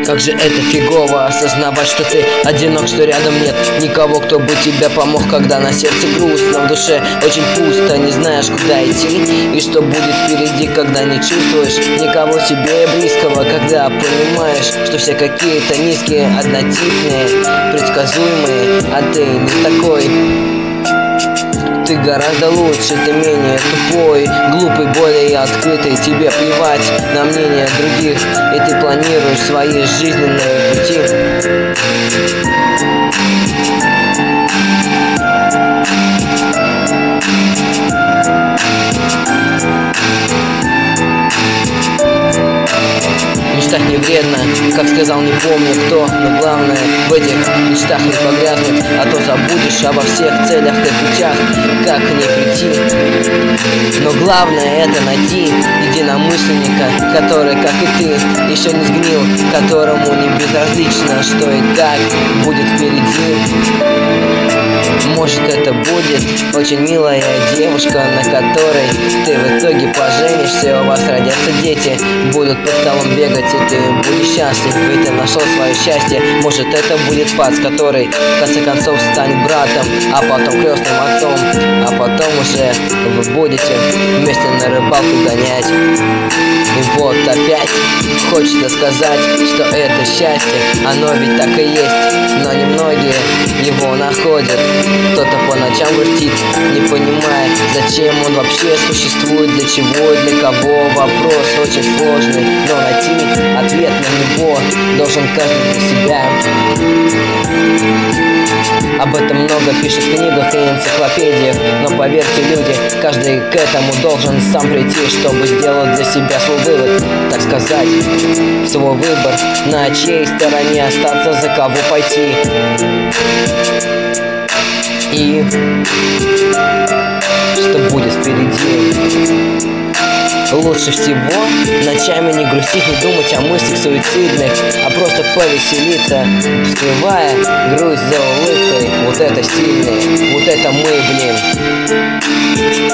Как же это фигово осознавать, что ты одинок, что рядом нет никого, кто бы тебе помог, когда на сердце грустно, в душе очень пусто, не знаешь, куда идти и что будет впереди, когда не чувствуешь никого себе близкого, когда понимаешь, что все какие-то низкие, однотипные, предсказуемые, а ты не такой. Ты гораздо лучше, ты менее тупой, глупый, более открытый, тебе плевать на мнение других, и ты планируешь свои жизненные пути. Мечтать не вредно, как сказал не помню кто, но главное в этих мечтах не погрязнуть, а то забудешь обо всех целях и путях, как к ней прийти. Но главное это найти единомышленника, который, как и ты, еще не сгнил, которому не безразлично, что и как будет впереди. Может, это будет очень милая девушка, на которой ты в итоге поженишься, у вас родятся дети, будут под столом бегать, и ты будешь счастлив, ведь ты нашел свое счастье. Может, это будет пац, который в конце концов станет братом, а потом крестным отцом, а потом уже вы будете вместе на рыбалку гонять. И вот опять хочется сказать, что это счастье, оно ведь так и есть, но немногие его находят. Кто-то по ночам грустит, не понимая, зачем он вообще существует, для чего и для кого. Вопрос очень сложный, но найти ответ на него должен каждый для себя. Об этом много пишут в книгах и энциклопедиях, но поверьте, люди, каждый к этому должен сам прийти, чтобы сделать для себя свой вывод, так сказать, свой выбор, на чьей стороне остаться, за кого пойти. И что будет впереди. Лучше всего ночами не грустить, не думать о мыслях суицидных, а просто повеселиться, скрывая грусть за улыбкой. Вот это сильные, вот это мы, блин.